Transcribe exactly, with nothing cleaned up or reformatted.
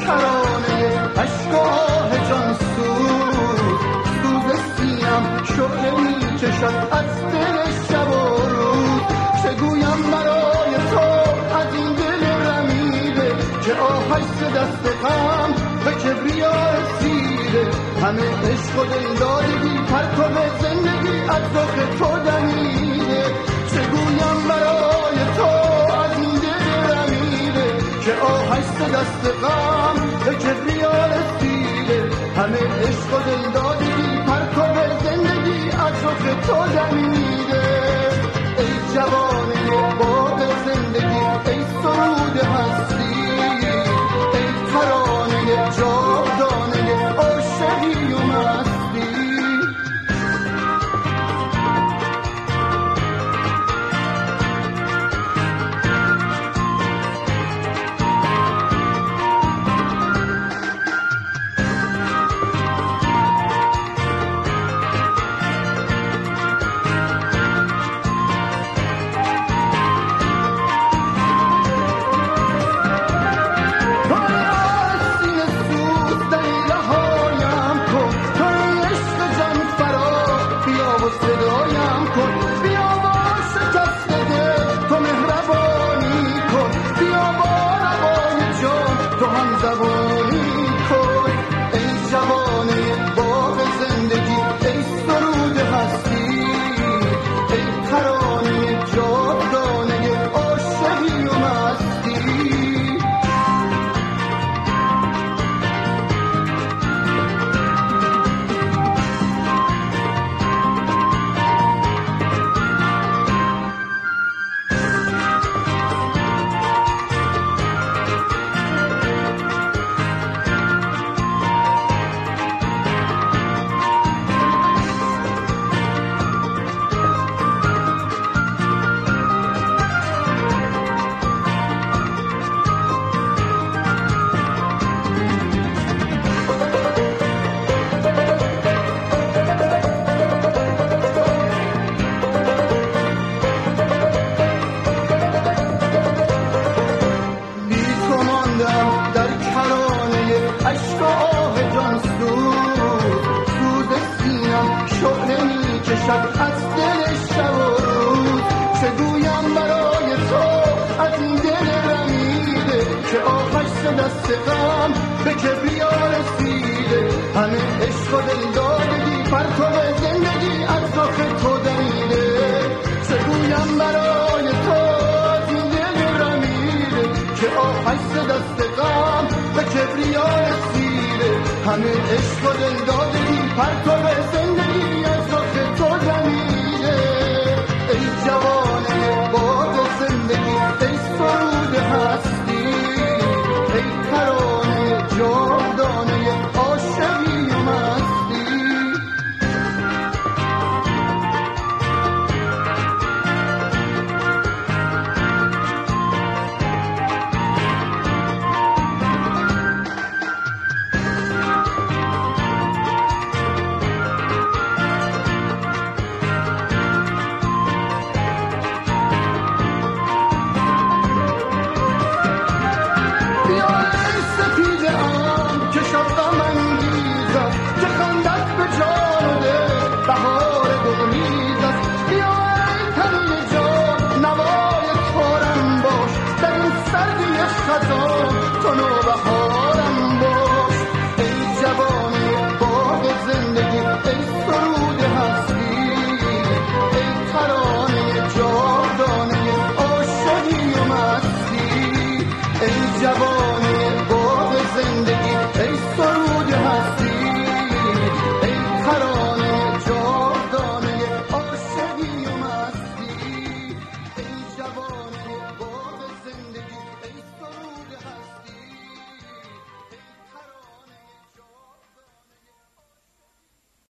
ترانه عشق و آه جان سوز سوز سینم شعله می کشد از دل شب و روز چگویم برای تو از این دل رمیده که آهش ز دست غم به کبریا رسیده همه عشق و دلدادگی پرتو زندگی از رخ تو دمیده چگویم برای تو از این دل رمیده که آهش ز دست غم به کبریا رسیده همه عشق و دلدادگی پرتو زندگی از رخ تو دمیده ای جوانه باد زندگی ای سرود هستی ای ترانه جاودانه عاشقی و مستی دست غم به کبریا رسیده همه عشق و دلدادگی پرتو زندگی از رخ تو دمیده چگویم برای تو از این دل رمیده که آهش ز دست غم به کبریا رسیده همه عشق و دلدادگی پرتو زندگی